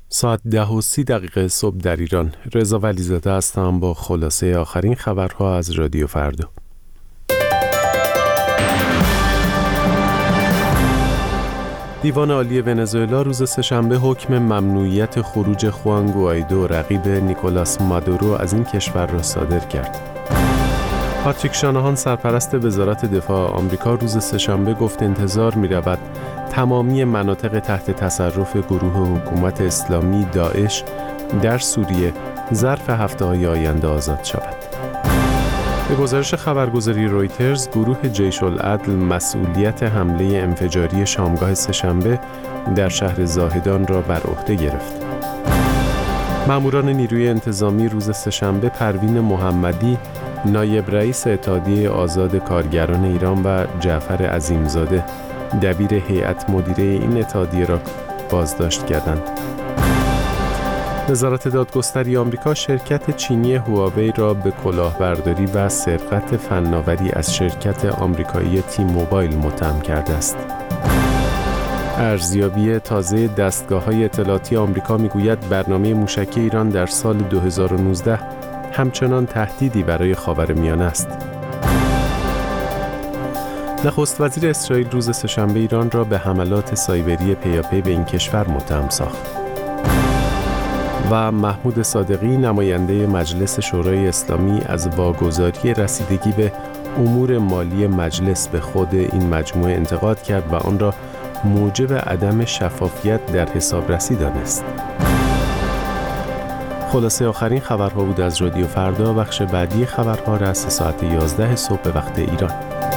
ساعت 10:30 صبح در ایران. رضا ولیزاده هستم با خلاصه آخرین خبرها از رادیو فردا. دیوان عالی ونزوئلا روز سه‌شنبه حکم ممنوعیت خروج خوان گوائیدو رقیب نیکولاس مادورو از این کشور را صادر کرد. پاتریک شاناهان سرپرست وزارت دفاع آمریکا روز سه‌شنبه گفت انتظار می‌رود تمامی مناطق تحت تصرف گروه حکومت اسلامی داعش در سوریه ظرف هفته‌های آینده آزاد شود. به گزارش خبرگزاری رویترز، گروه جیش العدل مسئولیت حمله انفجاری شامگاه سه‌شنبه در شهر زاهدان را بر عهده گرفت. ماموران نیروی انتظامی روز سه‌شنبه پروین محمدی، نایب رئیس اتحادیه آزاد کارگران ایران و جعفر عظیمزاده، دبیر هیئت مدیره این اتحادیه را بازداشت کردند. وزارت دادگستری آمریکا شرکت چینی هواوی را به کلاهبرداری و سرقت فناوری از شرکت آمریکایی تی موبایل متهم کرده است. ارزیابی تازه دستگاه‌های اطلاعاتی آمریکا می‌گوید برنامه موشکی ایران در سال 2019 همچنان تهدیدی برای خاورمیانه است. نخست وزیر اسرائیل روز سه‌شنبه ایران را به حملات سایبری پیاپی به این کشور متهم ساخت. و محمود صادقی، نماینده مجلس شورای اسلامی، از واگذاری رسیدگی به امور مالی مجلس به خود این مجموعه انتقاد کرد و آن را موجب عدم شفافیت در حسابرسی دانست. خلاصه آخرین خبرها بود از رادیو فردا. بخش بعدی خبرها را از ساعت 11 صبح به وقت ایران.